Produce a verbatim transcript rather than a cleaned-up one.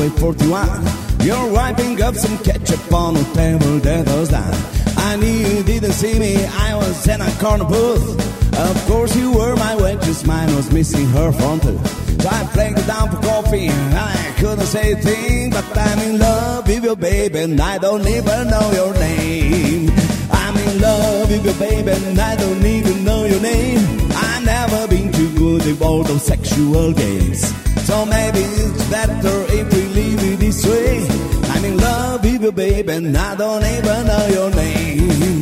Highway forty-one. You're wiping up some ketchup on the table that was done. I knew you didn't see me, I was in a corner booth. Of course you were my waitress, mine was missing her front tooth. So I planked it down for coffee, and I couldn't say a thing. But I'm in love with you, baby, and I don't even know your name. I'm in love with you, baby, and I don't even know your name. I've never been too good with all those sexual games. So maybe it's better if we leave it this way. I'm in love with you, baby, and I don't even know your name.